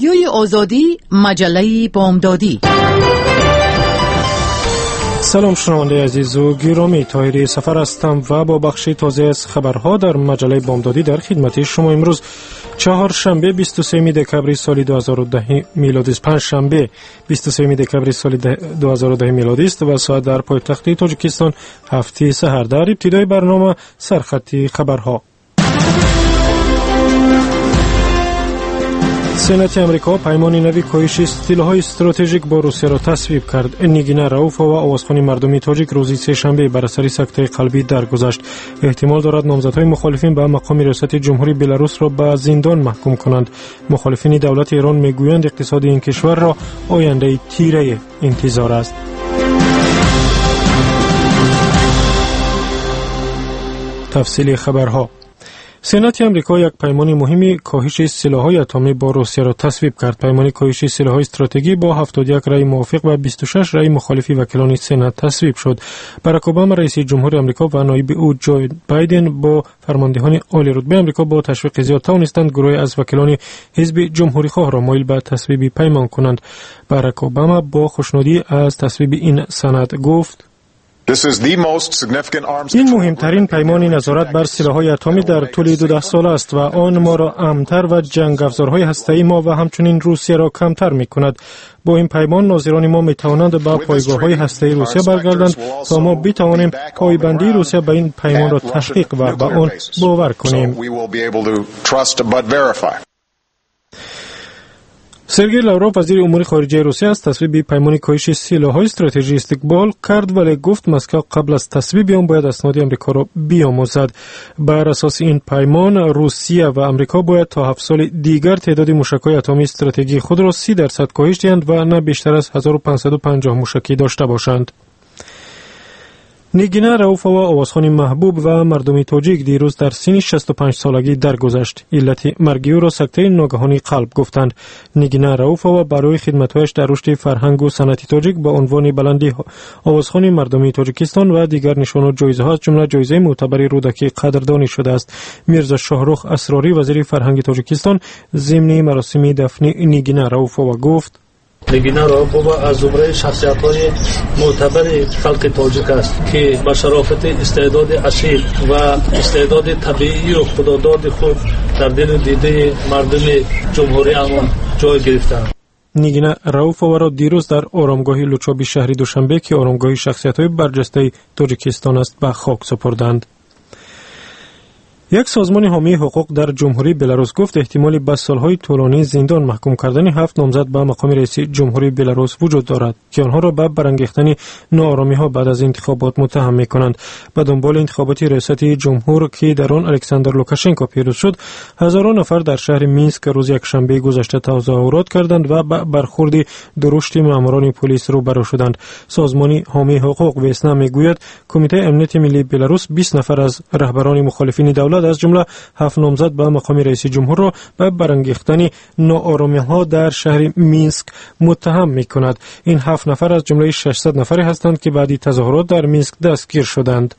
رادیوی آزادی، مجله بامدادی. سلام شنونده عزیز و گرامی، طاهری سفر هستم و با بخش تازه از خبرها در مجله بامدادی در خدمت شما. امروز چهارشنبه 23 دکبر سال 2010 میلادی است، پنجشنبه 23 دکبر سال 2010 میلادی است و ساعت در پایتخت تاجیکستان 7 سحر. در ابتدای برنامه سرخط خبرها. سنت امریکا پیمان نوی کاهش سلاح‌های استراتژیک با روسیه را تصویب کرد. نیگینا رئوفا و آوازخوان مردمی تاجیک روز سه‌شنبه بر اثر سکته قلبی درگذشت. احتمال دارد نامزدهای مخالفین به مقام ریاست جمهوری بلاروس را به زندان محکوم کنند. مخالفین دولت ایران میگویند اقتصاد این کشور را آینده تیره انتظار است. تفصیل خبرها. سنت امریکا یک پیمان مهمی کاهش سلاح‌های اتمی با روسیه را تصویب کرد. پیمان کاهش سلاح‌های استراتژیکی با 71 رأی موافق و 26 رأی مخالفی وکیلان سنت تصویب شد. باراک اوباما رئیس جمهور آمریکا و نایب او جو بایدن با فرماندهان عالی رتبه آمریکا با تشویق زیاد توانستند گروهی از وکیلان حزب جمهوری خواه را مایل به تصویب پیمان کنند. باراک اوباما با خوشنودی از تصویب این سند گفت: این مهمترین پیمان نظارت بر سلاح‌های اتمی در طول 12 سال است و آن ما را امن‌تر و جنگ افزارهای هسته‌ای ما و همچنین روسیه را کمتر می‌کند. با این پیمان ناظران ما می‌توانند به پایگاه‌های هسته‌ای روسیه برگردند تا ما بتوانیم پایبندی روسیه به این پیمان را تحقیق و به آن باور کنیم. سرگئی لاوروف وزیر امور خارجه روسیه از تصویب پیمان کاهش سلاح‌های استراتژیکی استقبال کرد، ولی گفت مسکو قبل از تصویب آن باید اسناد آمریکا را بیاموزد. بر اساس این پیمان روسیه و آمریکا باید تا 7 سال دیگر تعداد موشک‌های اتمی استراتژیکی خود را 30% کاهش دهند و نه بیشتر از 1550 موشکی داشته باشند. نیگینا رئوفا و آوازخوان محبوب و مردمی تاجیک دیروز در سن 65 سالگی درگذشت. علت مرگ او را سکته ناگهانی قلب گفتند. نیگینا رئوفا و برای خدمت‌هایش در رشد فرهنگ و صنعت تاجیک با عنوان بلندی آوازخوان مردمی تاجیکستان و دیگر نشان و جایزه‌ها از جمله جایزه معتبر رودکی قدردانی شده است. میرزا شاهرخ اسراری وزیر فرهنگ تاجیکستان ضمن مراسم دفن نیگینا رئوفا گفت: نیگینا رئوفا از زمره شخصیت‌های معتبر خلق تاجیک است که با شرافت استعداد اصیل و استعداد طبیعی و خداداد خود در دل و دیده مردم جمهوری آمان جای گرفتند. نیگینا رئوفا را دیروز در آرامگاه لوچابی شهری دوشنبه که آرامگاه شخصیت‌های برجسته تاجیکستان است به خاک سپردند. یک سازمان حامی حقوق در جمهوری بلاروس گفت احتمالی به سالهای طولانی زندان محکوم کردن 7 نامزد به مقام رئیس جمهوری بلاروس وجود دارد که آنها را به برانگیختن ناآرامی‌ها بعد از انتخابات متهم می‌کنند. به دنبال انتخابات ریاست جمهور که در آن الکساندر لوکاشنکو پیروز شد، هزاران نفر در شهر مینسک روز یکشنبه گذشته تظاهرات کردند و به برخورد درشت ماموران پلیس روبرو شدند. سازمان حامی حقوق وسنا میگوید کمیته امنیت ملی بلاروس 20 نفر از رهبران مخالفین دولت از جمله 7 نامزد به مقام رئیس جمهور را به برانگیختن ناآرامی‌ها در شهر مینسک متهم می‌کند. این 7 نفر از جمله 600 نفری هستند که بعد تظاهرات در مینسک دستگیر شدند.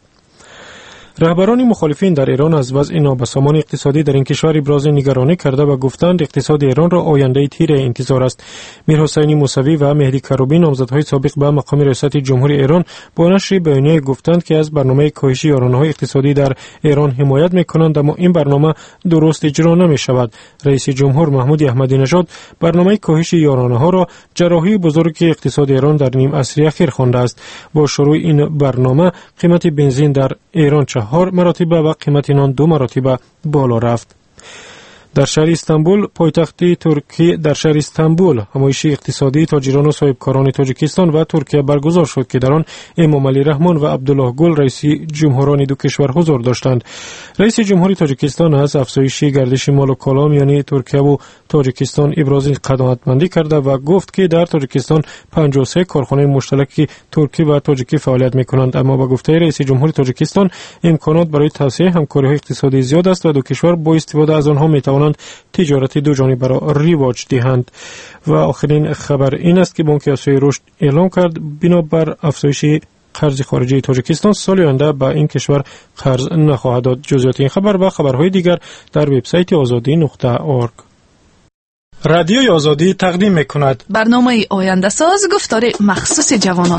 رهبران مخالفین در ایران از وضع نابسامان اقتصادی در این کشور ابراز نگرانی کرده و گفتند اقتصاد ایران را آینده تیره انتظار است. میرحسین موسوی و مهدی کروبی نامزدهای سابق به مقام ریاست جمهوری ایران با نشر بیانیه گفتند که از برنامه کاهش یارانه‌های اقتصادی در ایران حمایت می‌کنند، اما این برنامه درست اجرا نمی‌شود. رئیس جمهور محمود احمدی نژاد برنامه کاهش یارانه‌ها را جراحی بزرگ اقتصاد ایران در نیم عصر اخیر خوانده است. با شروع این برنامه قیمت بنزین در ایران 4 مراتب و قیمت نان 2 مراتب بالا رفت. در شهر استانبول پایتخت ترکیه در شهر استانبول همایش اقتصادی تاجران و صاحبکاران تاجیکستان و ترکیه برگزار شد که در آن امام علی رحمان و عبدالله گل رئیس جمهوران دو کشور حضور داشتند. رئیس جمهوری تاجیکستان از افزایش گردش مال و کالا میان ترکیه و تاجیکستان ابراز قناعتمندی کرده و گفت که در تاجیکستان 53 کارخانه مشترک ترکی و تاجیکی فعالیت می‌کنند، اما با گفته رئیس جمهوری تاجیکستان امکانات برای توسعه همکاری‌های اقتصادی زیاد است و دو کشور با استفاده از آنها می‌توانند تجارت دو جانبه را رواج دهند. و آخرین خبر این است که بانک آسیای رشد اعلام کرد بنابر افزایش قرض خارجی تاجیکستان سال آینده به این کشور قرض نخواهد داد. جزئیات این خبر و خبرهای دیگر در وبسایت azadi.org. رادیوی آزادی تقدیم میکند برنامه آینده ساز گفتار مخصوص جوانان.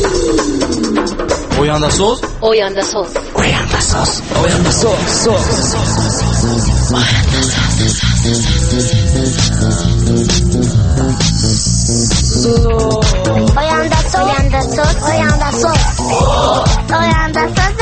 آینده ساز آینده ساز آینده ساز آینده ساز آینده ساز آینده ساز آینده ساز آینده ساز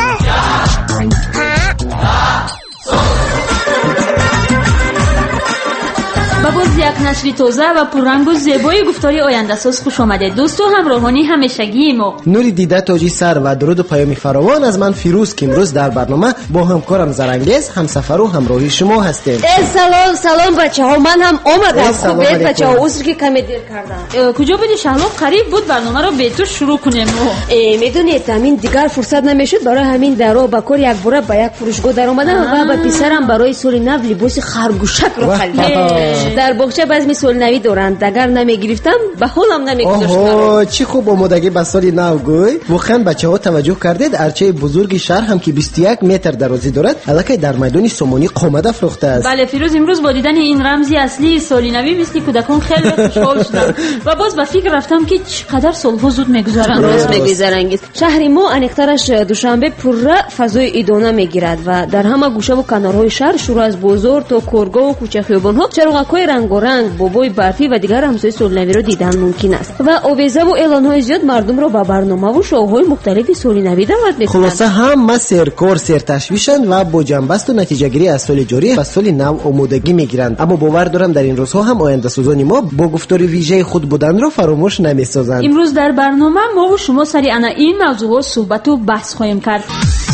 با باز یک نشر تازه و پررنگ و زیبای گفتاری آینده ساز خوش آمدید. دوستو همراهانی همیشگی ما نوری دیده تاجی سر و درود و پیام فراوان از من فیروز که امروز در برنامه با همکارم زرنگیز همسفر و همراهی شما هستیم. سلام بچه‌ها، من هم اومدم. خوبه بچه‌ها، عذر که کمی دیر کردم. کجا بودی شهلا؟ قریب بود برنامه رو به تو شروع کنیم. میدونید همین دیگر فرصت نمیشد، برای همین درو با کار یک بار با یک فروشگاه در اومدم و با پسرم برای سال نو لباس خرگوشک رو خریدم. در باغچه بزم سال نوی دارند، اگر نمیگرفتم به حالم نمیگذاشتم. اوه چی خوب آمادگی به سال نو گوی. واقعا بچه‌ها توجه کردید ارچه بزرگ شهر هم که 21 متر درازی دارد الکی در میدان سومانی قامت افروخته است. بله فیروز، امروز با دیدن این رمزی اصلی سال نوی مثل کودکان خیلی خوشحال شدم و باز به فکر رفتم که چقدر سالها زود میگذرند. راست میگذرند. شهر ما انیقترش دوشنبه پر فضای ادانه میگیرد و در همه گوشه و کنارهای شهر شروع از بازار تا کورگاه و کوچه خیابان‌ها چراغ‌های رنگارنگ، بابای برفی و دیگر رمزهای سالنوی را دیدن ممکن است و آویزه و اعلان‌های زیاد مردم را به برنامه و شوهای مختلف سالنوی دعوت می‌کنند. خلاصه همه سرکار سرتشویشند و با جنبست و نتیجه‌گیری از سال جاری و سال نو آمادگی می‌گیرند. اما باور دارم در این روزها هم آینده سازان ما با گفتار ویژه خود بودن را فراموش نمی‌سازند. امروز در برنامه ما و شما سری انا این موضوع صحبت و بحث خواهیم کرد.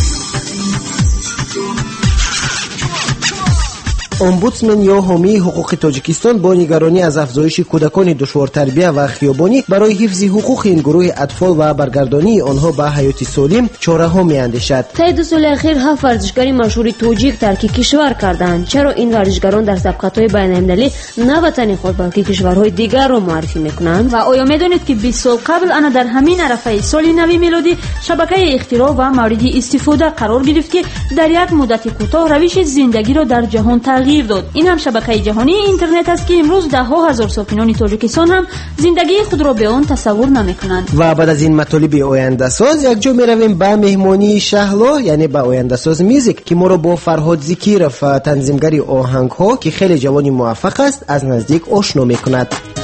امبودسمن یا حامی حقوق تاجیکستان با نگرانی از افزایش کودکان دشوار تربیت و خیابانی برای حفظ حقوق این گروه اطفال و برگردانی آنها به حیات سالم چاره‌ها می‌اندیشد. طی 2 سال اخیر 7 ورزشکار مشهور تاجیک ترک کشور کردند. چرا این ورزشکاران در سبقت‌های بین‌المللی نه وطن خود بلکه کشورهای دیگر را معرفی می‌کنند؟ و آیا می‌دانید که 20 سال قبل انا در همین عرفه سال نوی میلادی شبکه اختراع و مورد استفاده قرار گرفت که در یک مدت کوتاه روش زندگی را در جهان تغییر داد. این هم شبکه جهانی اینترنت است که امروز ده ها هزار ساکنان تاجیکستان هم زندگی خود را به آن تصور نمی‌کنند. و بعد از این مطالب آینده ساز یک جا می‌رویم به مهمانی شهلا، یعنی به آینده ساز میوزیک که ما را با فرهاد زکیرف تنظیمگری آهنگ‌ها که خیلی جوانی موفق است از نزدیک آشنا می‌کند.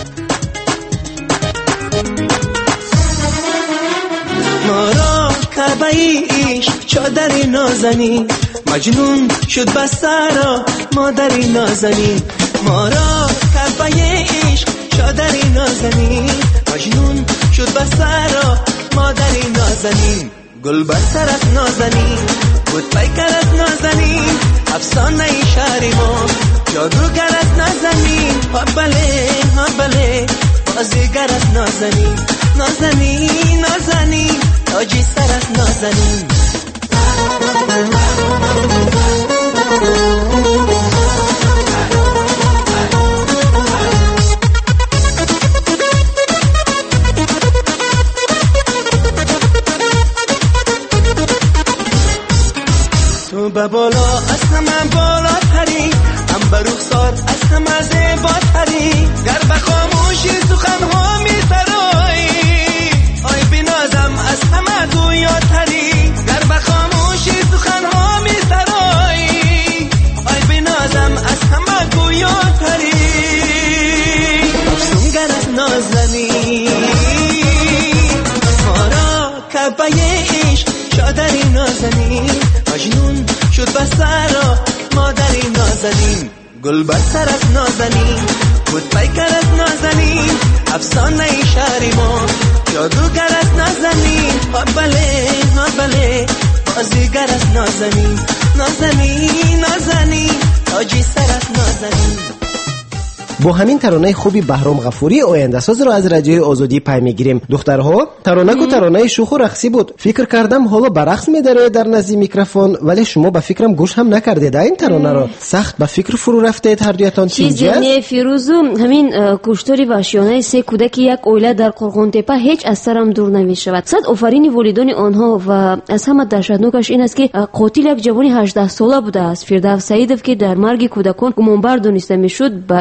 کعبه ایش چادری نازنی مجنون شد بسرا مادری نازنی ما را کعبه ایش چادری نازنی مجنون شد بسرا مادری نازنی گل بر سرت نازنی بود پیکرت نازنی افسانه ای شهری ما جادوگرت نازنی ها بله بازیگرت نازنی نازنی نازنی تاجی سرت نازنی تو به بالا از همه بالا تری هم به رخسار از همه زیبا تری گر به خاموشی سخنها می سرایی آی بنازم از همه گویا تری گر به خاموشی سخنها می سرایی آی بنازم از همه گویا تری افسونگرت نازنی ما را کعبه عشق چادری نازنی مجنون شد بسرا مادری نازنین گل بر سرت نازنین بود پیکرت نازنین افسانه ای شهری ما جادوگرت نازنین ها بله بازیگرت نازنین نازنین تاجی سرت نازنین. با همین ترانه خوبی بهرام غفوری آینده ساز رو از رادیوی آزادی پی میگیریم. دخترها ترانه شوخ و رقصی بود. فکر کردم حالا به رقص میداره در نزد میکروفون، ولی شما به فکرم گوش هم نکردید این ترانه رو. سخت به فکر فرو رفتید هر دویتان. چیزی نه فیروزو، همین کشتاری وحشیانه 3 کودک یک عائله در قرغون تپه هیچ از سرم دور نمیشود. صد آفرین والدین آنها و از همه دهشتناکش این است که قاتل یک جوانی 18 ساله بوده است، فردوس سعیدов که در مرگ کودکان گمانبر دانسته میشد. با این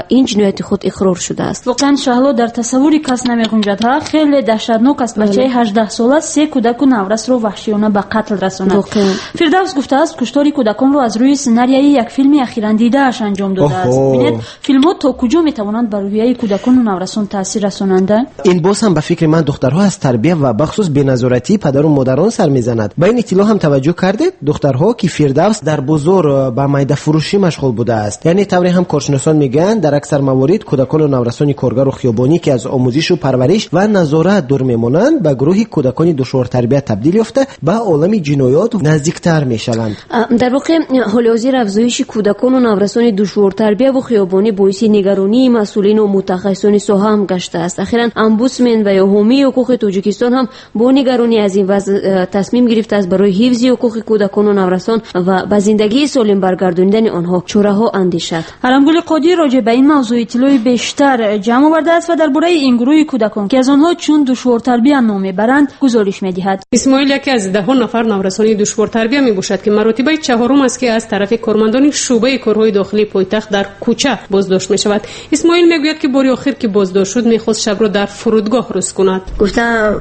جنایت خود اقرار شده است. واقعا شهلا در تصوری کس نمی‌گنجد ها. خیلی دهشتناک است بچه 18 ساله 3 کودک و نورس رو وحشیانه به قتل رساند. فردوس گفته است کشتار کودکان رو از روی سناریوی یک فیلم اخیراً دیده‌اش انجام داده است. ببینید فیلم‌ها تا کجا می‌توانند بر روحیه کودکان و نورسان تاثیر رسانند. این باز هم به فکر من دخترها از تربیت و بخصوص بی‌نظارتی پدر و مادران سر میزند. با این اطلاع هم توجه کردید دخترها که فردوس در بازار با میده فروشی مشغول بوده است. یعنی طوری هم کارشناسان میگن در اکثر موارد کودکان و نورسان کارگر و خیابانی که از آموزش و پرورش و نظارت دور میمونند به گروه کودکان دشوار تربیت تبدیل یافته به عالم جنایات نزدیکتر میشوند. در واقع حال حاضر افزایش کودکان و نورسان دشوار تربیت و خیابانی باعث نگرانی مسئولین و متخصصان ساحه هم گشته است. اخیراً امبودسمن و یا حامی حقوق تاجیکستان هم با نگرانی از این وضع تصمیم گرفته است برای حفظ حقوق کودکان و نورسان و به زندگی سالم برگرداندن آنها چاره‌ها اندیشد. علمگل قادری راجع به این موضوع اطلاعی بیشتر جمع آورده است و درباره این گروه کودکان که از آنها چون دشوار تربیت نام میبرند گزارش میدهد. اسماعیل یکی از 10 نفر نورسان دشوار تربیت میباشد که مرتبه چهارم است که از طرف کارمندان شعبه کارهای داخلی پایتخت در کوچه بازداشت میشود. اسماعیل میگوید که باری آخر که بازداشت شد میخواست شب را در فرودگاه روز کند. گفتم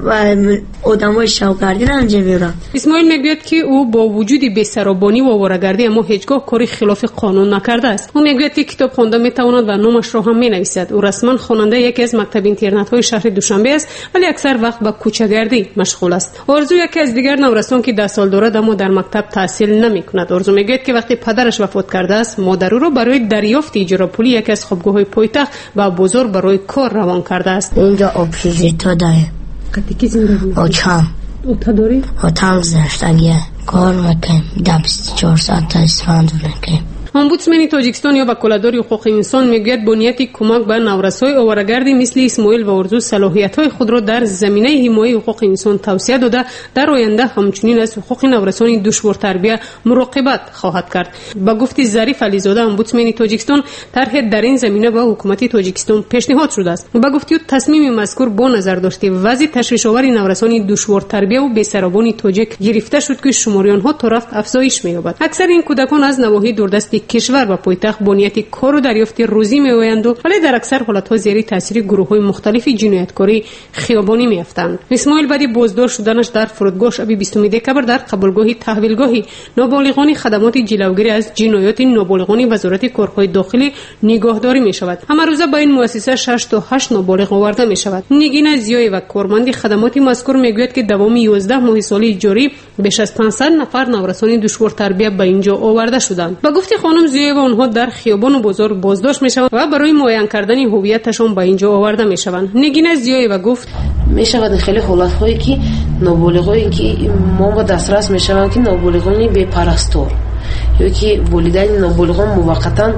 آدمای شوگردی رنج میبرن. اسماعیل میگوید که او با وجود بی‌سرابانی و آواره‌گردی اما هیچگاه کاری خلاف قانون نکرده است. او میگوید که کتاب خوانده میتواند و نامش را هم مینویسد. او رسما خواننده یکی از مکتب اینترنت‌های شهر دوشنبه است ولی اکثر وقت به کوچه‌گردی مشغول است. آرزو یکی از دیگر نورسان که 10 سال دارد اما در مکتب تحصیل نمی‌کند. آرزو میگوید که وقتی پدرش وفات کرده است مادر او را برای دریافت اجاره پولی یکی از خوابگاه‌های پایتخت و بازار برای کار روان کرده است. اینجا آبشیزیتا داره. کتی زندگی آچام اوتا داری؟ آتام زشتگیه کار میکنیم 24 ساعت تا استفاده میکنیم. امبودسمن تاجیکستان یا وکالتدار حقوق انسان میگوید بنیاد کمک به نورس‌های آواره‌گردی مثل اسماعیل و آرزو صلاحیت‌های خود را در زمینه حمایت حقوق انسان توسعه داده در آینده همچنین از حقوق نورسان دشوار تربیت مراقبت خواهد کرد. با گفته ظریف علیزاده امبودسمن تاجیکستان طرح در این زمینه به حکومت تاجیکستان پیشنهاد شده است. با گفته تصمیم مذکور با نظر داشته وضع تشویش‌آور نورسان دشوار تربیت و بی‌سرابان تاجیک گرفته شد که شماری آنها تا رفت افزایش می‌یابد. اکثر این کودکان از نواحی دوردست کشور و پایتخت بنیاد کار و دریافت روزی می‌آیند ولی در اکثر حالت‌ها زیر تاثیر گروه‌های مختلف جنایتکاری خیابانی می‌افتند. اسماعیل بعد بازداشت شدنش در فرودگاه شب 20 دکبر در قبولگاه تحویلگاهی نابالغان خدمات جلوگیری از جنایات نابالغان وزارت کارهای داخلی نگهداری می‌شود. هر روزه با این مؤسسه 6 تا 8 نابالغ آورده می‌شود. نگین زیای و کارمند خدمات مذکور می‌گوید که دوام 11 ماه سال جاری بیش از 500 نفر نورسان دشوار تربیت به اینجا آورده شدند. با گفته خانم زیای و آنها در خیابان و بازار بازداشت می‌شوند و برای معاین کردن هویتشان به اینجا آورده می‌شوند. نگین زیای و گفت می‌شود خیلی حالت‌هایی که نابالغانی که ما با دسترس می‌شوند که نابالغانی بی‌پرستار یا که والدین نابالغان موقتاً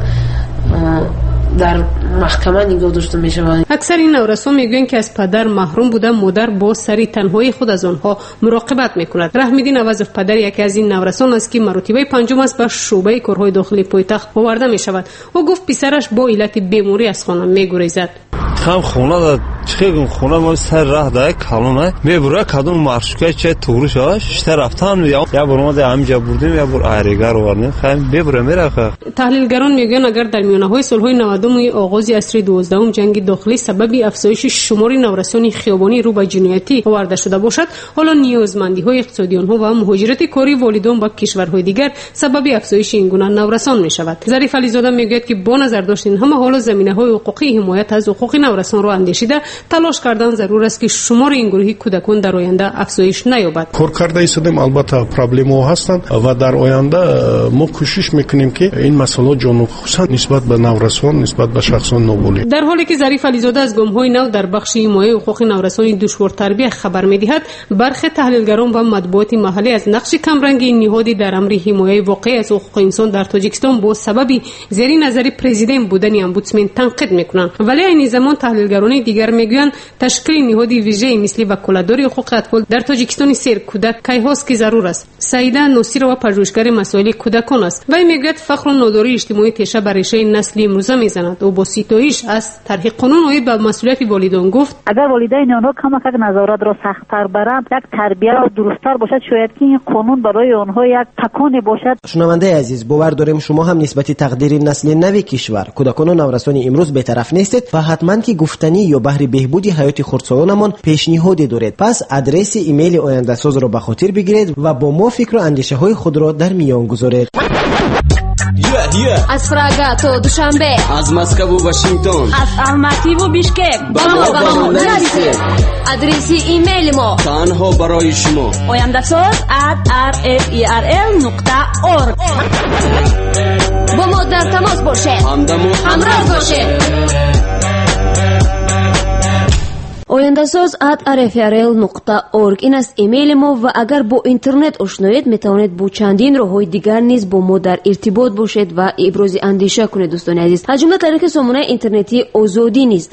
در محکمه نگاه داشته می‌شوند. اکثر این نورسان میگویند که از پدر محروم بوده مادر با سری تنهایی خود از آنها مراقبت میکند. رحم‌الدین عوضف پدر یکی از این نورسان است که مرتبه پنجم است به شعبه کارهای داخلی پایتخت آورده می‌شود. او گفت پسرش با علت بیماری از خانه می‌گریزد. هم خونه دا چه خونه ما سر راه دا کالونه میبره کدوم مارشکای چه توروش شته رفتن یا برما دا همجا بردیم یا بر ایرگر ورنیم خیلی ببره میره. تحلیلگران میگن اگر در میانه‌های سال‌های 90 آغاز عصر 12 جنگ داخلی سبب افزایش شمار نورسان خیابانی رو به جنایتی آورده شده باشد، حالا نیازمندی‌های اقتصادی آنها و مهاجرت کاری والدان به کشورهای دیگر سبب افزایش این گونه نورسان میشود. ظریف علیزاده میگوید که با نظر داشتن همه حالا زمینه‌های حقوقی حمایت از حقوق نورسان را اندیشیده تلاش کردن ضرور است که شمار این گروه کودکان در آینده افزایش نیابد. کار کرده ایستادیم البته پرابلم‌ها هستند و در آینده ما کوشش میکنیم که این مسئله جان خصوصا نسبت به نورسان نسبت به شخصان نابالغ. در حالی که ظریف علیزاده از گام‌های نو در بخش حمایت حقوق نورسان دشوار تربیت خبر می‌دهد، برخی تحلیلگران و مطبوعات محلی از نقش کمرنگ این نهادی در امر حمایت واقعی از حقوق انسان در تاجیکستان با سبب زیر نظر پرزیدنت بودن امبودسمن تنقید می‌کنند. ولی این زمان تحلیلگران دیگر میگویند تشکیل نهادی ویژه مثل وکالتداری حقوق اطفال در تاجیکستان سیر کودک کیهاست که ضرور است. سعیده ناصیر و پژوهشگر مسائل کودکان است. وی میگوید فقر و ناداری اجتماعی تیشه بر ریشه نسل امروزه میزند و با ستایش از طرح قانون آید به مسئولیت والدین گفت اگر والدین آنها کمک نظارت را سخت‌تر برند، یک تربیت درست‌تر باشد، شاید که این قانون برای آنها یک تکانی باشد. شنونده عزیز، باور داریم شما هم نسبت تقدیر نسل نوی کشور کودکان و نورسان امروز بی‌طرف نیستید و حتما که گفتنی یا بهر بهبود حیات خردسالانمان پیشنهادی دارید. پس آدرس ایمیل آینده ساز را به خاطر بگیرید و با ما فکر و اندیشه های خود را در میان گذارید. از پراگا تا دوشنبه، از مسکو و واشنگتن، از الماتی و بیشکک با ما نرسید. آدرس ایمیل ما تنها برای شما oyandasaz@rferl.org. با ما در تماس باشید، همراه باشید. oyandasaz@rferl.org این است ایمیل ما و اگر با اینترنت آشنایید میتوانید با چندین راه‌های دیگر نیز با ما در ارتباط باشید و ابراز اندیشه کنید. دوستان عزیز، از جمله طریق سامانه اینترنتی آزادی نیز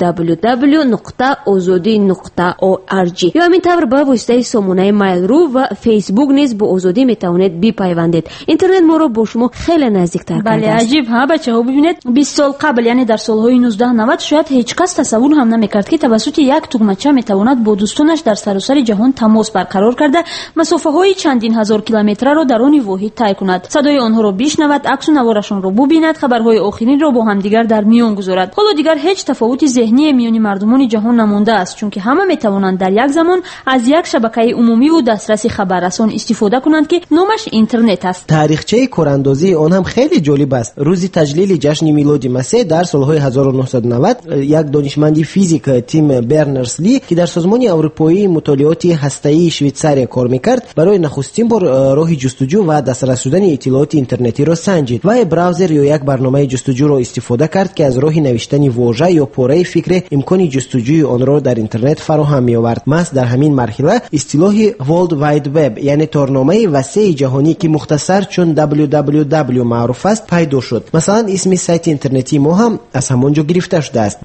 www.azadi.org یا همین طور با واسطه سامانه مایل رو و فیسبوک نیز با آزادی میتوانید بپیوندید. اینترنت ما رو با شما خیلی نزدیکتر کرده است. بله عجیب ها بچه‌ها، ببینید 20 سال قبل یعنی در سالهای 1990 شاید هیچ کس تصور هم نمی‌کرد که توسط یک تگمچه میتواند با دوستانش در سراسر جهان تماس برقرار کرده مسافه‌های چندین هزار کیلومتر را در آن واحد طی کند، صدای آنها را بشنود، عکس و نوارشان را ببیند، خبرهای آخرین را با همدیگر در میان گذارد. حالا دیگر هیچ تفاوت ذهنی میان مردمان جهان نمانده است، چون که همه میتوانند در یک زمان از یک شبکه عمومی و دسترس خبررسان استفاده کنند که نامش اینترنت است. تاریخچه کاراندازی آن هم خیلی جالب است. روز تجلیل جشن میلاد مسیح در سالهای 1990 یک دانشمند فیزیک تیم برنرز-لی که در سازمان اروپایی مطالعات هسته‌ای شویتزاریا کار می‌کرد، برای نخستین بار راه جستجو و دسترس شدن اطلاعات اینترنتی را سنجید و براوزر یا یک برنامه جستجو را استفاده کرد که از راه نوشتن واژه یا پاره فکر امکان جستجوی آن را در اینترنت فراهم می‌آورد. مس در همین مرحله اصطلاح ورلد واید وب یعنی تارنامه وسیع جهانی که مختصر چون www معروف است پیدا شد. مثلا اسم سایت اینترنتی ما هم از همونجا گرفته شده است،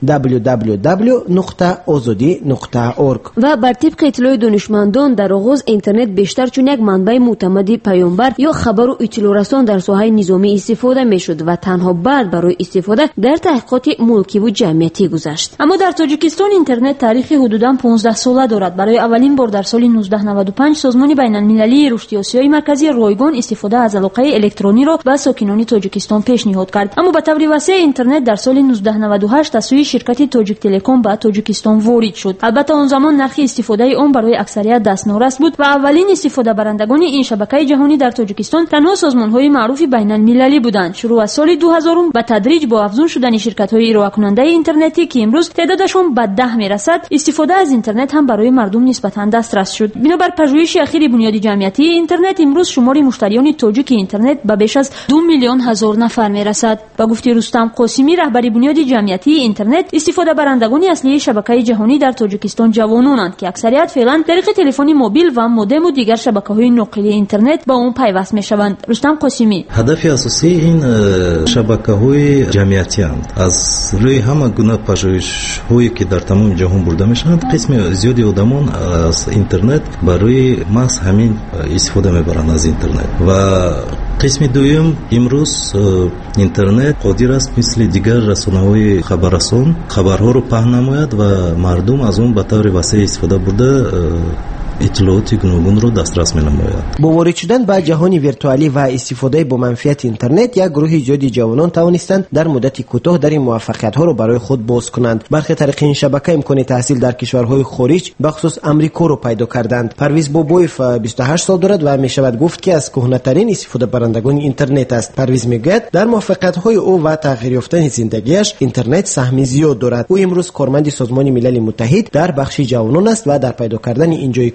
www.azadi.org. و بر طبق اطلاع دانشمندان در آغاز اینترنت بیشتر چون یک منبع معتمد پیامبر یا خبر و اطلاع رسان در ساحه نظامی استفاده میشد و تنها بعد برای استفاده در تحقیقات ملکی و جمعیتی گذشت. اما در تاجیکستان اینترنت تاریخ حدوداً 15 ساله دارد. برای اولین بار در سال 1995 سازمان بین‌المللی رشد آسیای مرکزی رایگان استفاده از علاقه الکترونی را به ساکنان تاجیکستان پیشنهاد کرد. اما به طور وسیع اینترنت در سال 1998 از سوی شرکت تاجیک تلکام به تاجیکستان وارد شد. البته آن زمان نرخ استفاده آن برای اکثریت دستنورس بود و اولین استفاده برندگان این شبکه جهانی در تاجیکستان تنها سازمان‌های معروف بین‌المللی بودند. شروع از سال 2000 به تدریج با افزون شدن شرکت‌های ارائه کننده اینترنتی که امروز تعدادشون به 10 میرسد، استفاده از اینترنت هم برای مردم نسبتاً دسترس شد. بنابر پژوهش اخیر بنیاد جمعیتی اینترنت امروز شمار مشتریان تاجیک اینترنت به بیش از 2 میلیون هزار نفر میرسد. با گفته رستم قاسمی رهبر بنیاد جمعیتی اینترنت، استفاده برندگان اصلی شبکه جهانی در تاجیکستان جوانانند که اکثریت فعلا طریق تلفن موبیل و مودم و دیگر شبکه‌های نقلی اینترنت با اون پیوست میشوند. رستم قاسمی: هدف اساسی این شبکه‌های جمعیتی اند. از روی همه گونه پژوهش‌هایی که در تمام جهان برده میشوند، قسم زیادی آدمان از اینترنت برای محض همین استفاده میبرند از اینترنت. و قسم دوم، امروز اینترنت قادر است مثل دیگر رسانه‌های خبررسان خبرها رو پهن نماید و مردم از اون به طور وسیع استفاده برده اطلاعات گوناگون رو دسترس می‌نماید. با وارد شدن به جهان ویرتوالی و استفاده با منفعت اینترنت، یک گروه زیادی جوانان توانستند در مدت کوتاه در این موفقیت‌ها رو برای خود باز کنند. برخی طریق این شبکه امکان تحصیل در کشورهای خارج، بخصوص آمریکا رو پیدا کردند. پرویز بابویف 28 سال دارد و می‌شود گفت که از کهنه‌ترین استفاده برندگان اینترنت است. پرویز میگوید در موفقیت‌های او و تغییر یافتن زندگیش اینترنت سهمی زیاد دارد. او امروز کارمند سازمان ملل متحد در بخش جوانان است و در پیدا کردن اینجای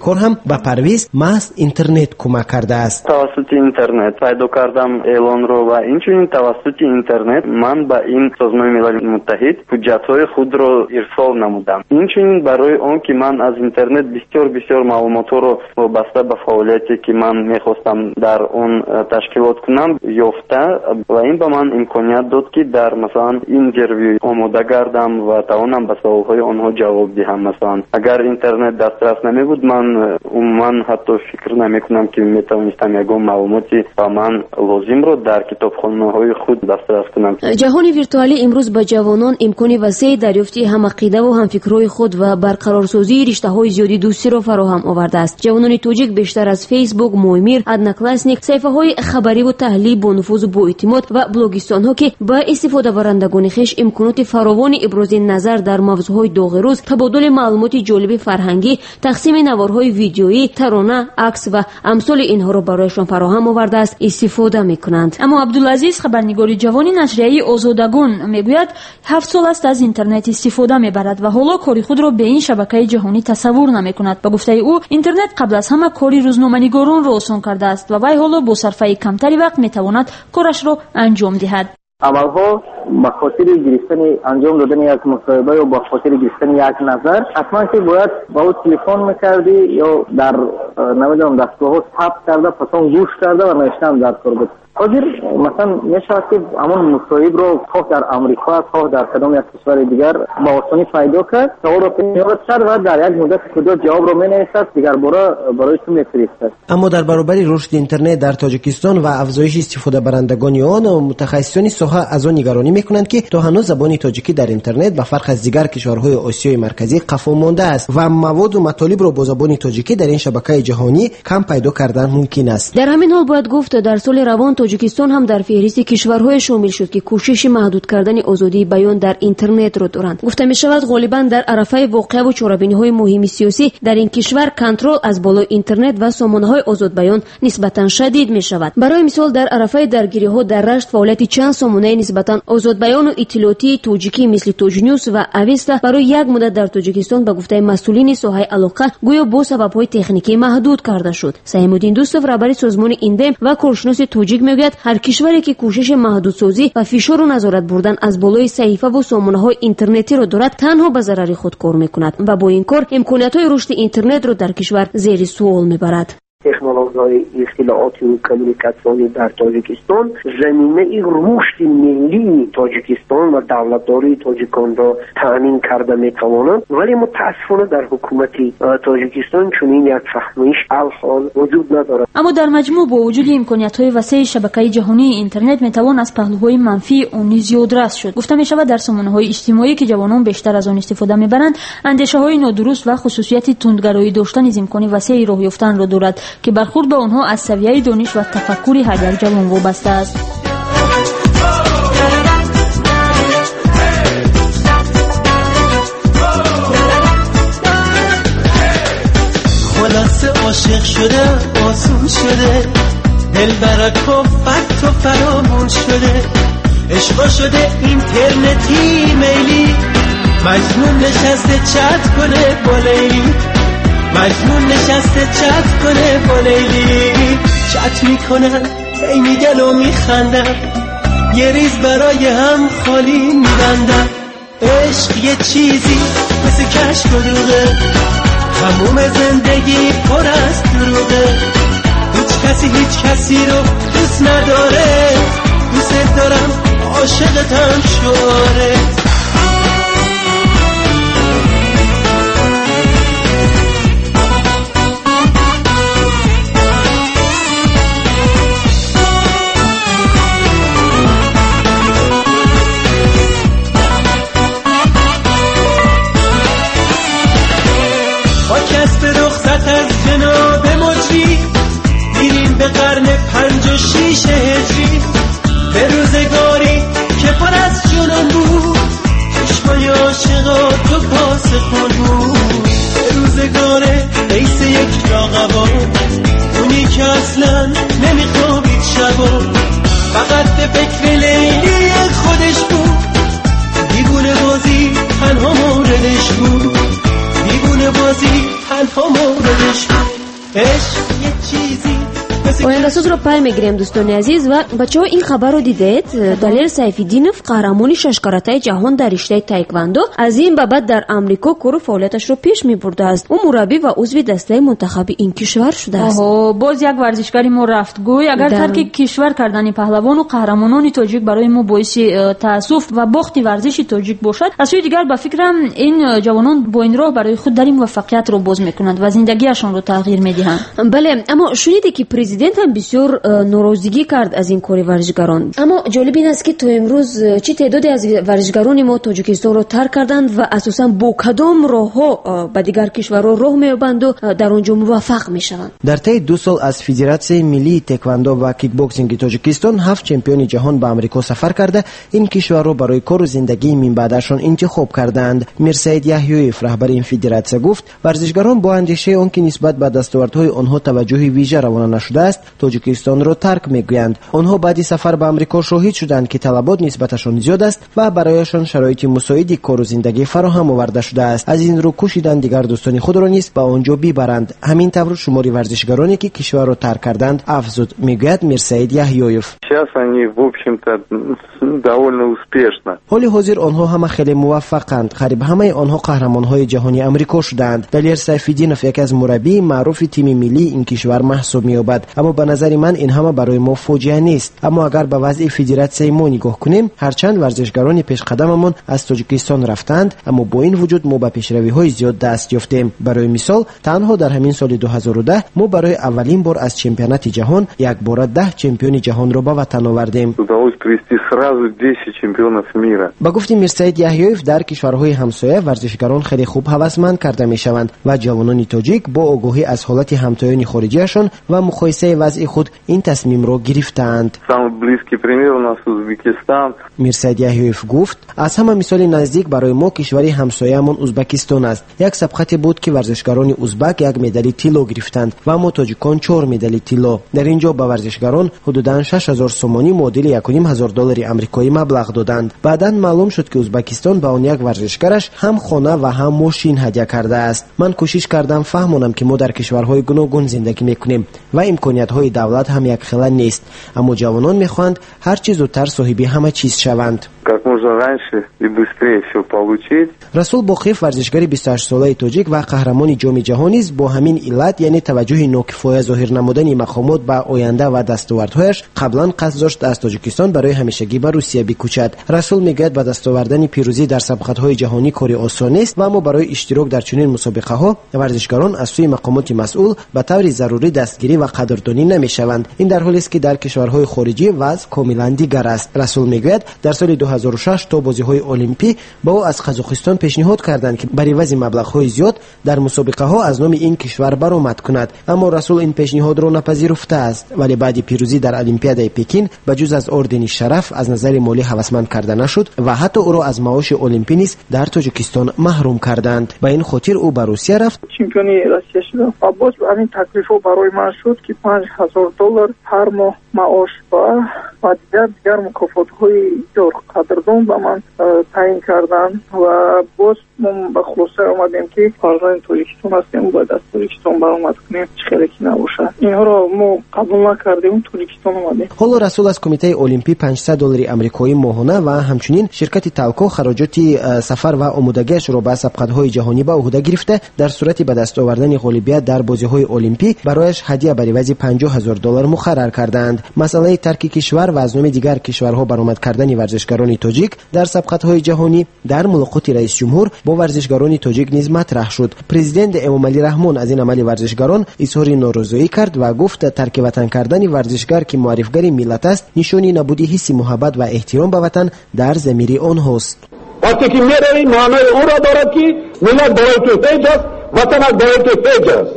کار هم به پرویز محض اینترنت کمک کرده است. توسط اینترنت پیدا کردم اعلان رو و اینچنین توسط اینترنت من به این سازمان ملل متحد حجت‌های خود رو ارسال نمودم. اینچنین برای آن که من از اینترنت بسیار معلومات رو وابسته به فعالیتی که من میخواستم در اون تشکیلات کنم یافته و این به من امکانیت داد که در مثلا اینترویو آماده گردم و توانم به سوالهای آنها جواب دهم. مثلا اگر اینترنت دسترس نمی بود من حتی فکر نمی کنم که میتوانستم یگان معلوماتی و من لازم رو در کتابخانه‌های خود دسترس کنم. جهان ویرتوئالی امروز به جوانان امکان وسیع دریافتی همعقیده و همفکرای خود و برقرارسازی رشته‌های زیادی دوستی را فراهم آورده است. جوانان توجیک بیشتر از فیسبوک، مویمیر، ادناکلاسنیک، صفحه‌های خبری و تحلیل با نفوذ و با اعتماد و بلاگیستان‌ها که با استفاده برندگان خویش امکانات فراوان ابراز نظر در موضوعهای داغ روز، تبادل معلومات جالب فرهنگی، تقسیم نوارهای ویدیویی، ترانه، عکس و امثال اینها را برایشان فراهم آورده است استفاده می‌کنند. اما عبدالعزیز خبرنگاری جوانی نشریه آزادگان میگوید 7 سال است از اینترنت استفاده میبرد و حالا کاری خود را به این شبکه جهانی تصور نمیکند. به گفته او اینترنت قبل از همه کاری روزنامه‌نگاران را آسان کرده است و وی حالا با صرفه کمتری وقت میتواند کارش را انجام دهد. اولها به خاطر گرفتن انجام دادن یک مصاحبه و با خاطر گرفتن یک نظر حتما که باید با او تلفن میکردی یا در نمیدونم دستگاه ثبت کرده پس اون گوش کرده و نوشتن در کار بود. حاضر مثلا میشود که همون مصاحب رو خواه در امریکا خواه در کدام یک کشور دیگر با آسانی پیدا کرد تا او را پیدا کرد و در یک مدت کوتاه جواب رو مینویسد دیگر برای تو میفرستد. اما در برابر رشد اینترنت در تاجیکستان و افزایش استفاده برندگان آن متخصصان ساحه از آن نگرانی میکنند که تا هنوز زبان تاجیکی در اینترنت به فرق از دیگر کشورهای آسیای مرکزی قفا مانده است و مواد و مطالب را با زبان تاجیکی در این شبکه جهانی کم پیدا کردن ممکن است. در همین حال باید گفت در سال روان تاجیکستان هم در فهرست کشورهای شامل شد که کوشش محدود کردن آزادی بیان در اینترنت را دارند. گفته می شود غالبا در عرفه واقعه و چاره‌بینی‌های مهم سیاسی در این کشور کنترل از بالای اینترنت و سامانه‌های آزاد بیان نسبتا شدید می شود. برای مثال در عرفه درگیری‌ها در رشت فعالیت چند سامانه نسبتا آزاد بیان و اطلاعاتی توجیکی مثل توجنیوس و اوستا برای یک مدت در تاجیکستان به گفته مسئولین ساحه علاقه گویا با سبب‌های تکنیکی محدود کرده شد. سعیدالدین دوستov رهبر سازمان ایندم و کارشناس توجیک میگوید هر کشوری که کوشش محدودسازی و فشار و نظارت بردن از بالای صحیفه و سامانه‌های اینترنتی را دارد تنها به ضرر خود کار می‌کند و با این کار امکانات‌های رشد اینترنت را در کشور زیر سوال می‌برد. تکنولوژی اطلاعاتی و کمیونیکاسیونی در تاجیکستان زمینه رشد ملی تاجیکستان و دولتداری تاجیکان را تامین کرده می‌تواند، ولی متأسفانه در حکومت تاجیکستان چنین یک فهمیش الحال وجود ندارد. اما در مجموع با وجود امکانات‌های وسیع شبکه جهانی اینترنت می‌توان از پهلوهای منفی اون نیز یادرس شد. گفته می‌شود در سامانه‌های اجتماعی که جوانان بیشتر از آن استفاده می‌برند اندیشه‌های نادرست و خصوصیت تندگرایی داشتن از امکان وسیع راه یافتن را دارد که برخورد به آنها از سویه دانش و تفکر هر یک جوان وابسته است. خلاصه عاشق شده آسون شده دل برکا فت و فرامون شده عشقا شده اینترنتی میلی مجنون نشسته چت کنه با لیلی مجنون نشسته چت کنه با لیلی چت میکنن ای میگن و میخندن یه ریز برای هم خالی میبندن عشق یه چیزی مثل کشک و دروغه تموم زندگی پر از دروغه هیچ کسی رو دوست نداره دوست دارم عاشقتم شواره به قرن 5 و 6 هجری به روزگاری که پر از جنون بود چشمای عاشقا تو پاسخون بود به روزگار عیس یک لاغبا اونی که اصلا نمیخوابید شبا فقط به فکر لیلی خودش بود دیوونه بازی تنها موردش بود دیوونه بازی تنها موردش بود عشق یه چیزی ояндасозро пай мегирем дӯстони азиз ва бачаҳо ин хабарро дидед. далел сайфиддинов қаҳрамони шашкаратаи ҷаҳон дар риштаи тайквандо аз ин ба баъд дар амрико кору фаъолияташро пеш мебурдааст. ӯ мураббӣ ва узви дастаи мунтахаби ин кишвар шудааст. боз як варзишгари мо рафтгӯй. агар тарки кишвар кардани паҳлавону қаҳрамонони тоҷик барои мо боиси таассуф ва бохти варзиши тоҷик бошад, аз сӯи дигар ба фикрам ин ҷавонон бо ин роҳ барои худ дар ин муваффақиятро боз мекунанд ва зиндагиашонро тағйир медиҳанд. бале, аммо шуниде ки президент هم بسیار ناراضگی کرد از این کار ورزشکاران. اما جالب این است که تا امروز چه تعدادی از ورزشکاران ما تاجیکستان را ترک کردند و اساسا با کدام راهها به دیگر کشورها راه می‌یابند و در آنجا موفق می‌شوند. در طی 2 سال از فدراسیون ملی تکواندو و کیک بوکسینگ تاجیکستان 7 چمپیون جهان به آمریکا سفر کرده این کشور را برای کار و زندگی من بعدشان انتخاب کردند. میرسید یحیویف رهبر این فدراسیون گفت ورزشکاران با اندیشه آنکه نسبت به دستاوردهای آنها توجه ویژه روانه نشده است تاجیکستان را ترک میگویند. آنها بعد سفر به آمریکا شاهد شدند که طلبات نسبتشان زیاد است و برایشان شرایط مساعد کار و زندگی فراهم آورده شده است. از این رو کوشیدند دیگر دوستان خود را نیز به آنجا ببرند. همین طور شمار ورزشکارانی که کشور را ترک کردند افزود، میگوید میرسید یحیویف. حال حاضر آنها همه خیلی موفقند. قریب همه آنها قهرمان‌های جهانی آمریکا شدند. دلیر سیف‌الدینوف یکی از مربی معروف تیم ملی این کشور محسوب می‌یابد. اما به نظر من این همه برای ما فاجعه نیست. اما اگر به وضع فدراسیون ما نگاه کنیم، هرچند ورزشکاران پیش قدممان از تاجیکستان رفتند، اما با این وجود ما به پیشروی‌های زیاد دست یافتیم. برای مثال، تنها در همین سال 2010 ما برای اولین بار از چمپیونات جهان یک بار 10 چمپیون جهان را به وطن آوردیم. با گفته میرسید یحیویف در کشورهای همسایه ورزشکاران خیلی خوب هوسمند کرده میشوند و جوانان تاجیک با آگاهی از حالت همتایان خارجیشان و مقایسه وضع خود این تصمیم را گرفتند. میرسید یحیویف گفت از همه مثال نزدیک برای ما کشوری همسایه‌مان ازبکستان است. یک سبقتی بود که ورزشکاران ازبک یک مدال طلا گرفتند و ما تاجیکان 4 مدال طلا. در اینجا به ورزشکاران حدوداً 6000 سومانی معادل 1500 دلار آمریکایی مبلغ دادند. بعداً معلوم شد که ازبکستان به آن یک ورزشکارش هم خانه و هم ماشین هدیه کرده است. من کوشش کردم فهمونم که ما در کشورهای گوناگون زندگی میکنیم و امکانیت‌های دولت هم یک خیلی نیست، اما جوانان میخواهند هر چیز زودتر صاحب همه چیز شوند. رسول باقیف ورزشکار 28 ساله تاجیک و قهرمان جام جهانی است. با همین علت یعنی توجه ناکفایه ظاهر نمودن مقامات به آینده و دستاوردهایش قبلا قصد داشت از تاجیکستان برای همیشگی به روسیه بکوچد. رسول میگوید به دست آوردن پیروزی در سبقت‌های جهانی کاری آسان است و اما برای اشتراک در چنین مسابقه‌ها ورزشکاران از سوی مقامات مسئول به طور ضروری دستگیری و قدردانی نمیشوند. این در حالی است که در کشورهای خارجی وضع کاملا دیگر است. رسول میگوید در سال 2006 تا بازی‌های المپی با او از قزاقستان پیشنهاد کردند که برای وضع مبلغ‌های زیاد در مسابقه‌ها از نام این کشور برآمد کند، اما رسول این پیشنهاد را نپذیرفته است. ولی بعد پیروزی در المپیادای پکین بجز از اردن شرف از نظر مالی هوسمند کرده نشد و حتی او را از معاش المپی نیز در تاجیکستان محروم کردند. به این خاطر او به روسیه رفت. چمپیونی روسیه شد و باز همین تکلیف‌ها برای من شد که 5000 دلار هر ماه معاش و دیگر مکافات‌های بسیار قدردان به من تعیین کردند و باز ما به خلاصه آمدیم که پارلمان تاجیکستان هستیم و باید از تاجیکستان برآمد کنیم، خیلی که نباشه. اینها را ما قبول نکردیم، تاجیکستان آمدیم. حالا رسول از کمیته المپی 500 دلار آمریکایی ماهانه و همچنین شرکت تالکو خراجات سفر و آمادگیش را به سبقت‌های جهانی به عهده گرفته. در صورت به دست آوردن غالبیت در بازی‌های المپی برایش هدیه به عوض 50000 دلار مقرر کردند. مسئله ترک کشور و از نام دیگر کشورها برآمد کردن ورزشکاران تاجیک در سبقت‌های جهانی در ملاقات رئیس جمهور با ورزشکاران تاجیک نیز مطرح شد. پرزیدنت امامعلی رحمان از این عمل ورزشکاران اظهار ناراضی کرد و گفت ترک وطن کردن ورزشکار که معرفگر ملت است نشانی نبودی حس محبت و احترام به وطن در ضمیر آنهاست. وقتی که میروی معنای او را دارد که ملت برای تو فیج است، وطن از برای تو فیج است.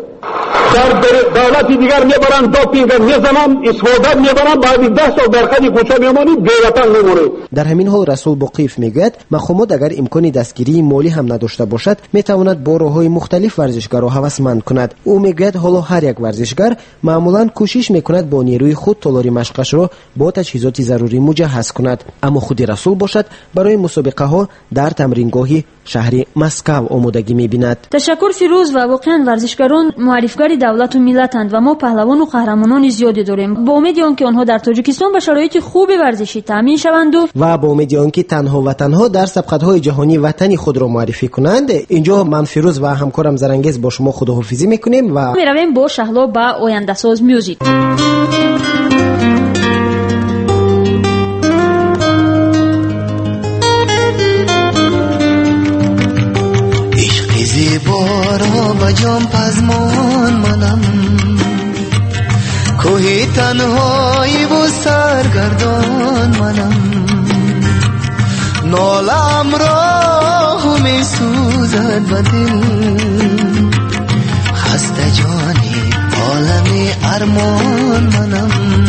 در دولتی دیگر میبرن دوپینگ میزنن، اسفاده میبرن، بعد 10 سال در خدی کوچه میمانی بی وطن میمونه. در همین حال رسول باقیف میگوید مقامات اگر امکان دستگیری مالی هم نداشته باشد میتواند با راههای مختلف ورزشکار را هوسمند کند. او میگوید حالا هر یک ورزشکار معمولا کوشش میکند با نیروی خود تالار مشقش را با تجهیزات ضروری مجهز کند، اما خود رسول باشد برای مسابقه ها در تمرینگاه شهر مسکو آمادگی میبیند. تشکر فیروز و واقعا ورزشکاران معرفگر خدمتگار دولت و ملتند و ما پهلوان و قهرمانان زیادی داریم. با امید آنکه آنها در تاجیکستان به شرایط خوب ورزشی تامین شوند و با امید آنکه تنها و تنها در سبقت‌های جهانی وطن خود را معرفی کنند. اینجا من فیروز و همکارم زرنگیز با شما خداحافظی میکنیم و میرویم با شهلا با آینده ساز میوزیک. زیبارا بجام پزمان منم کوهی تنهایی و سرگردان منم نالم را می سوزد به دل خسته جانی عالمی ارمان منم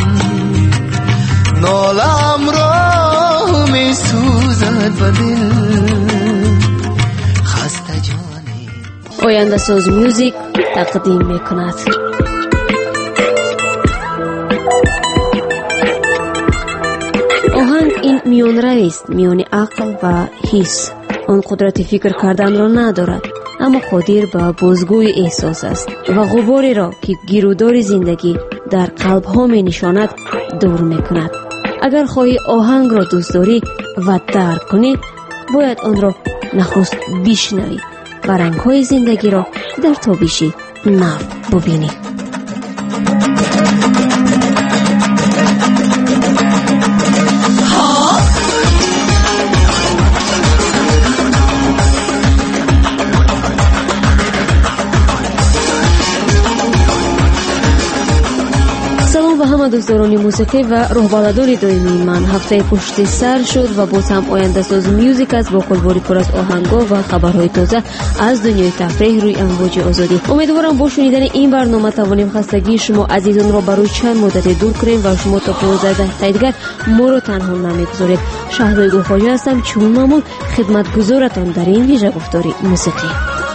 نالم را می سوزد به دل آینده ساز میوزیک تقدیم میکند. آهنگ این میان روی است میان عقل و حس. آن قدرت فکر کردن را ندارد اما قادر به بازگوی احساس است و غباری را که گیرودار زندگی در قلب ها می نشاند دور میکند. اگر خواهی آهنگ را دوست داری و درک کنی باید آن را نخست بشنوی و رنگ‌های زندگی را در تابشی نو ببینی. سلام به همه دوستداران موسیقی و روح‌بلدان دائمی. من هفته پشت سر شد و باز هم آینده ساز میوزیک است با قلباری پر از آهنگا و خبرهای تازه از دنیای تفریح روی امواج آزادی. امیدوارم با شنیدن این برنامه توانیم خستگی شما عزیزان را برای چند مدت دور کنیم و شما تا 15 دقیقه دیگر ما را تنها نمیگذارید. شهرزاد گلخواجه هستم چون معمول خدمتگزارتان در این ویژه گفتاری موسیقی.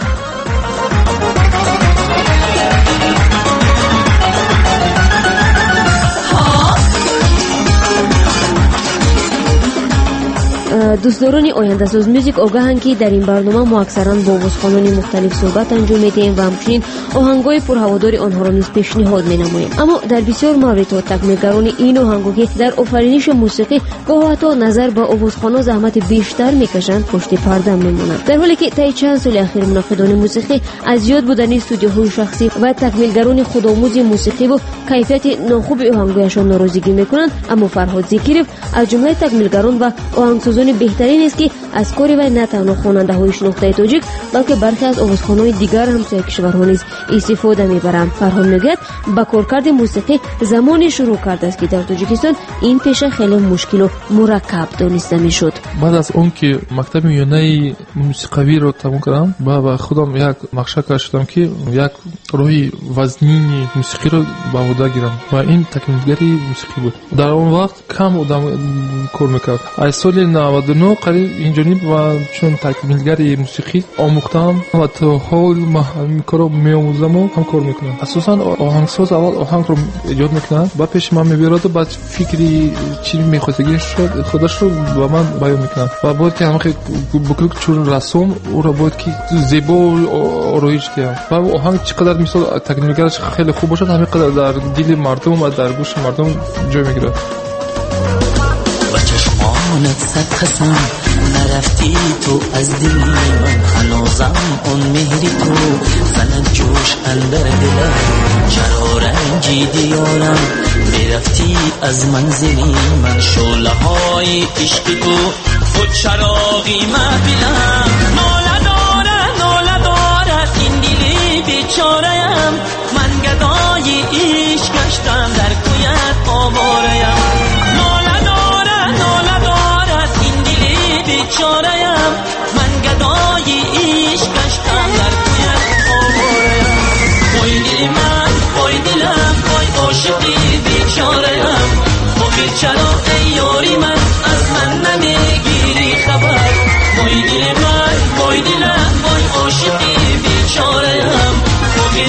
دوستداران آینده ساز میوزیک آگاهند که در این برنامه ما اکثرا با بازخوانان مختلف صحبت انجام میدهیم و همچنین آهنگای پرهوادار آنها را نیز پیشنهاد مینماییم. اما در بسیار موردها تکمیلگران این آهنگا که در آفرینش موسیقی گاه حتی نظر به آوازخوانا زحمت بیشتر میکشند پشت پرده میمونند، در حالی که طی چند سال اخیر منقدان موسیقی از زیاد بودن استودیوهای شخصی و تکمیلگران خودآموز موسیقی و کیفیت ناخوب آهنگایشان ناراضگی میکنند. اما فرهاد زکیرов از جمله تکمیلگران و آهنگسازان بهترین است که از کاری و نه تنها خواننده های شناخته تاجیک بلکه برخی از آوازخوان‌های دیگر همسایه کشورها نیز استفاده میبرند. فرهاد میگوید با کارکرد موسیقی زمانی شروع کرده است که در تاجیکستان این پیشه خیلی مشکل و مرکب دانسته میشد. بعد از اون که مکتب میانه موسیقی رو تمام کردم با خودم یک نقشه کشیدم که یک روی وزنی موسیقی رو با عهده گیرم و این تکمیلگری موسیقی بود. در اون وقت کم آدم کار میکرد. از سال 99 قریب اینجوری و چون تکمیلگری موسیقی آموختم و تا حال ما همین کارو میآموزم و هم کار میکنم. اساسا آهنگساز اول آهنگ رو ایجاد میکنه و پیش من میبرد و بعد فکری چی میخواستگی شد خودش رو با من بیان میکنه و باید که همه بکنم چون رسم او را باید که زیبا و آرایش کنم و آهنگ چقدر مثلا تکمیلگرش خیلی خوب باشد همین قدر در دل مردم و در گوش مردم جای میگیره. چشمانت صد قسم نرفتی تو از دل من هنوزم اون مهری تو زند جوش اندر دلم چرا رنجیدی یارم میرفتی از منزلی من شعله های عشق تو خود چراغی محفلم ناله دارد این دلی بیچاره‌ام من گدای عشق گشتم در کویت آواره‌ام بیچاره‌ام من گدای عشق گشتم در کویت آواره‌ام وای دل من وای دلم وای عاشقی بیچاره‌ام وای چرا ای یاری من از من نمیگیری خبر وای دل من وای دلم وای عاشقی بیچاره‌ام وای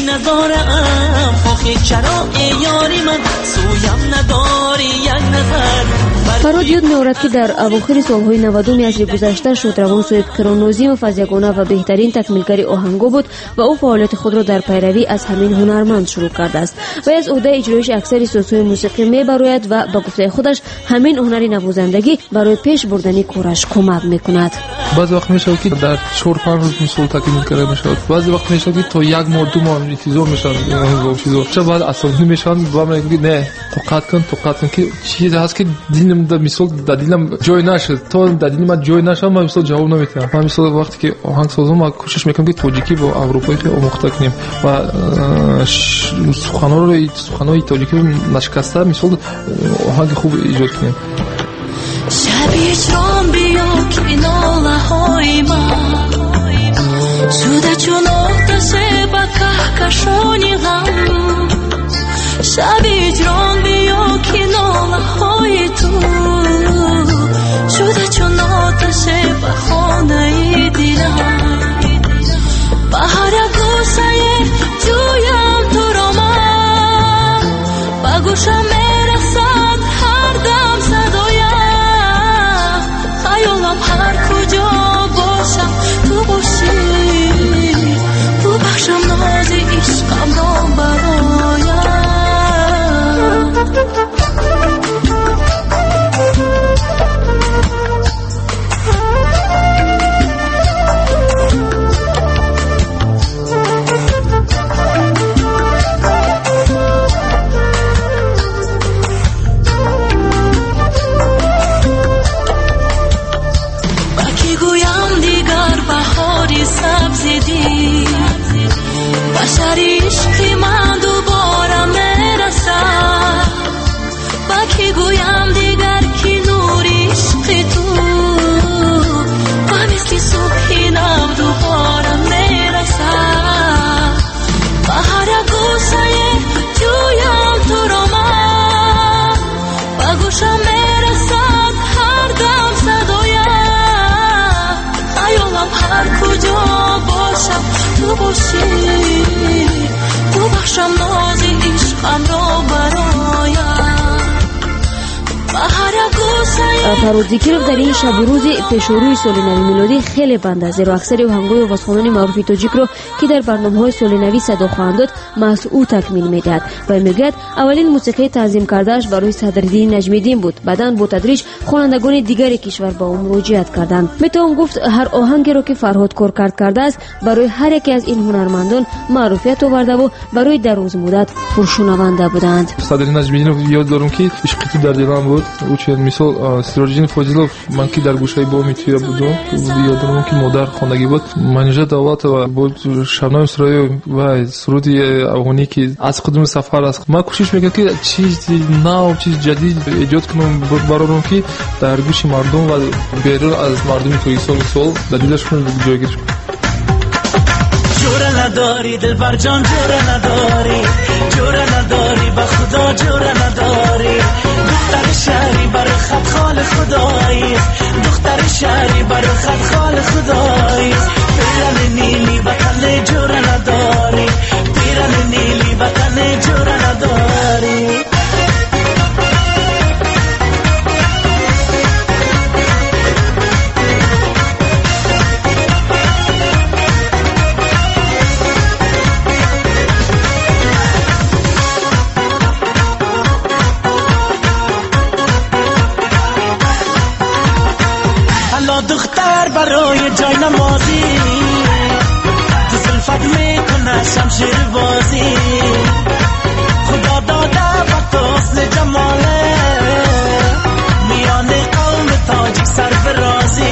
ندارم آخه چرا ای یاری من سویم نداری یک نظر. فراد یاد می‌آورد که در اواخر سالهای 90 عصر گذشته شودروان صاحب کرانوزی و فضیگانه و بهترین تکمیلگر آهنگا بود و او فعالیت خود را در پیروی از همین هنرمند شروع کرده است و از عهده اجرایش اکثر سازهای موسیقی می‌براید و به گفته خودش همین هنر نوازندگی برای پیش بردن کارش کمک می‌کند. بعضی وقت میشه که در 4-5 روز مثال تکمیل کرده میشه، بعضی وقت میشه که تا 1 ماه 2 ماه انتظار میشن چه بعد اصلا میشن و میگن نه توقت کن که چیزی هست که دینم در مثال در دلم جای نشه، تا در دل من جای نشه من مثال جواب نمیتونم. من مثال وقتی که آهنگ سازم من کوشش میکنم که تاجیکی با اروپایی که آموخته کنیم و سخنهای تاجیکی نشکسته مثال آهنگ خوب ایجاد کنیم. شبیه‌شون بیا کنار های من شده چون آتش با کهکشانی غم. شبیه‌شون بیا کنار های تو شده چون آتش با خانه دلم. به هر گوشه جویم تو را من به گوشم میرسد هر دم صدایم. خیالم هر کجا باشم تو باشی تو بخشم ناز عشقم را برایم. بشر عشقی من دوباره میرسد با کی گویم دیگر کی نور عشقی تو با مثل صبحی نو دوباره میرسد. با هر گوشه جویم تو را من با گوشم میرسد هر دم صدایم. خیالم هر کجا باشم تو باشی تو بخشم ناز عشقم را برایم. فرود ذکرов در این شب و روز پیشروی سال نوی میلادی خیلی بند است، زیرا اکثر آهنگای آوازخوانان معروف تاجیک رو که در برنامه‌های سال نوی صدا خواهند داد مسعود تکمیل می‌دهد و میگوید اولین موسیقی تنظیم کردهش برای صدرالدین نجمی‌الدین بود. بعداً با تدریج خوانندگان دیگر کشور با او مراجعت کردند. میتوان گفت هر آهنگی رو که فرهاد کار کرده است برای هر یک از این هنرمندان معروفیت آورده و برای دراز مدت پرشنونده بودند. صدرالدین نجمی‌الدین رو یاد دارم که عشقی در دلم بود. او چه مثال سراجدین فاضلов من که در گوشه بامی توی بودم یاد دارم که مادر خواندگی بود. منجا دعوت و بود شبنم سرای و سرودی افغانی که از خودم سفر است. من کوشش میکنم که چیزی نو چیز جدید ایجاد کنم برام که در گوش مردم و بیرون از مردم توی سال در دلشون جایگیر کنم. جوره نداری دلبر جان جوره نداری جوره نداری با خدا جوره نداری. دختر شهری برای خط خال خدایی دختر شهری برای خط خال خدایی. پیرن نیلی وطن جوره نداری پیرن نیلی وطن جوره نداری. دختر برای جای نمازی تو زلفت میکنه شمشیر بازی. خدا داده و تو حسن جماله میان قوم تاجیک سرفرازی.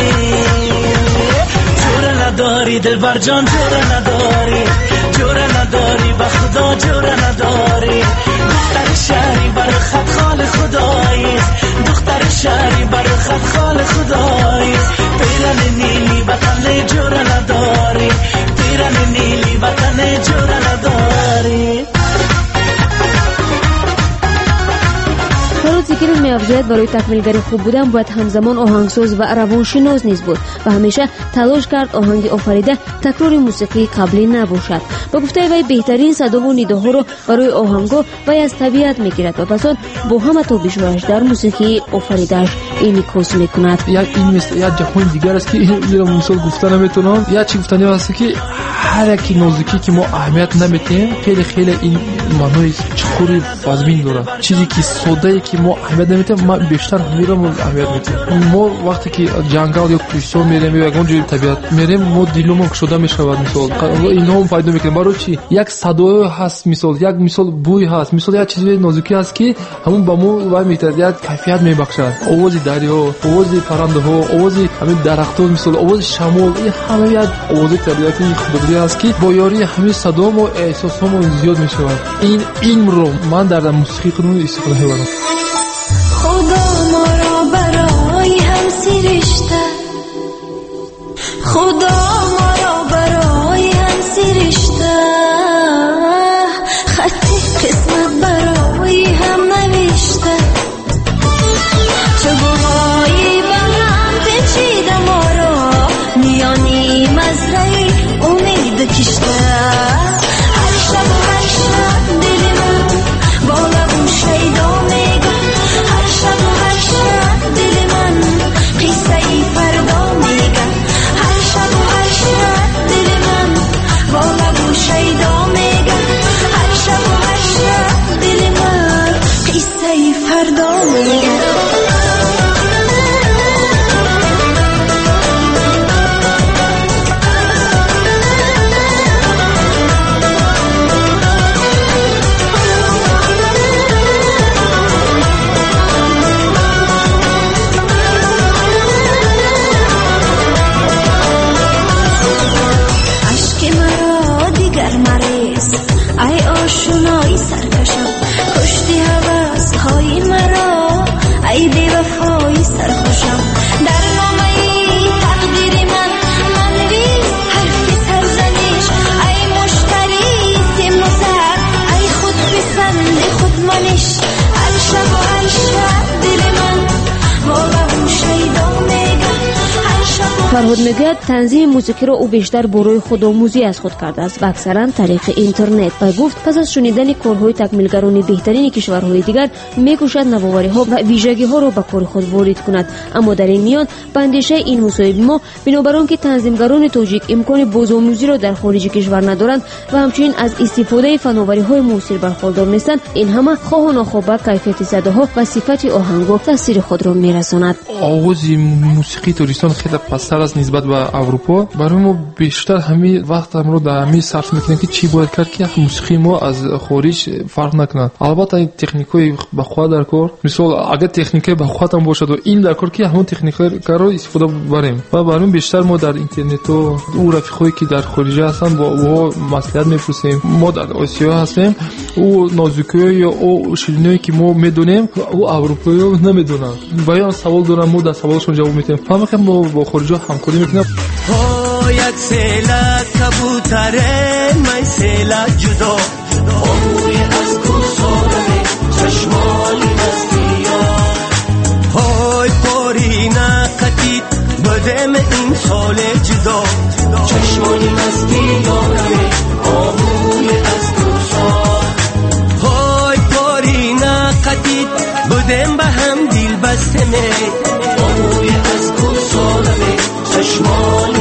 جوره نداری دلبر جان جوره نداری جوره نداری و خدا جوره نداری. دختر شهری برای خط خال خدایی دختر شهری برای خط خال خدایی. پیرن نیلی وطن جوره نداری پیرن نیلی وطن جوره نداری. فرود ذکرov افزاید برای تکمیلگری خوب بودن باید همزمان آهنگساز و روانشناس نیز بود و همیشه تلاش کرد آهنگ آفریده تکرار موسیقی قبلی نباشد. با گفته وی بهترین صدا و نداها رو برای آهنگا وی از طبیعت میگیرد و پس با همه تابش‌هایش در موسیقی آفریده‌اش انعکاس میکند. این مثل یک جهان دیگر است که این مثال گفتن نمیتونم. یا چی گفتنی است که هر کی نازکی که ما اهمیت نمیدیم خیلی این معنای چخوری فازمین داره. چیزی که ساده که ما اهمیت نمیدیم ما بیشتر میرم اهمیت میدیم. ما وقتی که جنگل یا کوشش میریم یا اونجوری طبیعت میریم ما دیلمون شده میشود. مثال اینا هم فایده میکنه. برای چی یک صدای هست، مثال یک مثال بوی هست، مثال یک چیزی نازکی هست که همون با ما وای میترد یک کیفیت میبخشد. آواز دریا، آواز پرنده ها، آواز همین درخت‌ها، مثال آواز شمال، این همه یک آواز طبیعتی خودی است که با یاری همین صدا و احساسمون زیاد میشود. این رو من در موسیقی خودم استفاده می‌کنم. خدا ما را برای هم سرشته، خدا ما را برای هم سرشته، خط قسمت برای هم نوشته، چوب‌های به هم پیچیده ما را میانی مزرعه امید کشته. هر شب دل من با لبو شیدا میگه، هر شب دل من قصه ای فردا میگه، هر شب دل من با لبو شیدا میگه، هر شب دل من قصه ای فردا میگه. آشنایی سرکشم کشتی هوس خواهی مرا، ای بی وفایی سرخوشم. در نامه تقدیر من نویس حرفی سرزنش، ای مشتری سیم و سر، ای خود پسند خود منش. هر شب دل من واقعا شیدا میگه. فرهاد میگوید تنظیم موسیقی را او بیشتر برای خودآموزی از خود کرده است و اکثرا طریق اینترنت. و گفت پس از شنیدن کارهای تکمیلگران بهترین کشورهای دیگر میکوشد نوآوری‌ها و ویژگی‌ها را به کار خود وارد کند. اما در این میان به اندیشه این مصاحبه ما بنابر آنکه تنظیمگران تاجیک امکان بازآموزی را در خارج کشور ندارند و همچنین از استفاده فناوری‌های موثر برخوردار نیستند، این همه خواه و ناخواه به کیفیت صداها و صفت آهنگها تاثیر خود را میرساند. آواز موسیقی ترکستان خیلی پستر است نسبت به اروپا. برای ما بیشتر همین وقت رو در همین صرف میکنیم که چی باید کرد که موسیقی ما از خارج فرق نکنه. البته این تکنیکای بخواد در کار، مثلا اگه تکنیک بخواد هم باشد و این در کار که همون تکنیک رو استفاده بریم و برای بیشتر ما در اینترنت و او رفیقایی که در خارج هستن با او مصلحت میپرسیم. ما در آسیا هستیم، او نازکی یا او شیرینی که ما میدونیم او اروپایی نمیدونن. بیان سوال دارن ما در سوالشون جواب میدیم. فهمم که با خارجا همکاری میکنیم. یک سیل کبوتر من سیل جدا، آموی از کوساره چشمانی نستیا، های پاری نقدید بدم این سال جدا، چشمانی نستیا آموی از کوساره، های پاری نقدید بدم به هم دیل بسته می، آموی از کوساره چشمانی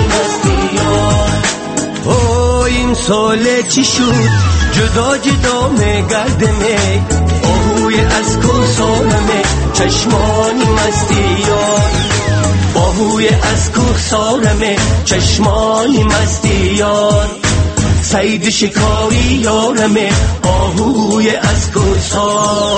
این ساله چی شد جدا جدا میگردمه، آهوی از کوسارمه چشمانی مستی یار، آهوی از کوسارمه چشمانی مستی یار، صید شکاری یارمه آهوی از کوسار.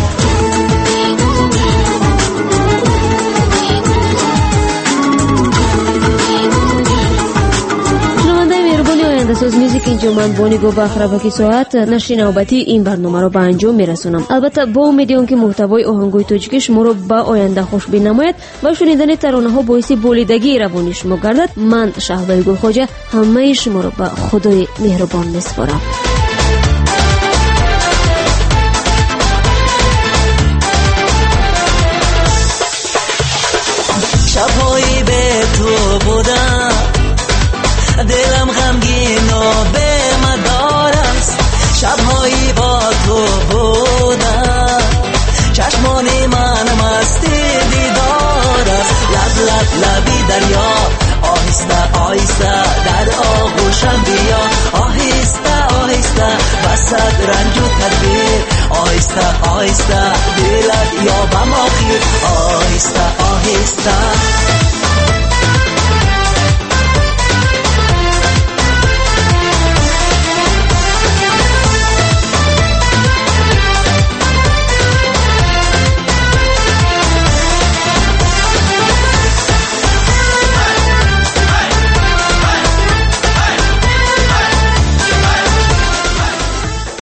اندساز میزیک اینجا من بانیگو با اخرابکی ساعت نشر نوبتی این برنامه رو به انجام میرسونم. البته با امیدیم که محتوای آهنگای تاجیکی شما رو به آینده خوش بینماید و شنیدن ترانه ها باعث بولیدگی روانی شما گردد. من شهبای گلخواجه همه شما رو به خدای مهربان میسپارم. دریا آهسته آهسته در آغوشم بیا آهسته آهسته بسد رنج و تدبیر آهسته آهسته دلت یابم آخر آهسته آهسته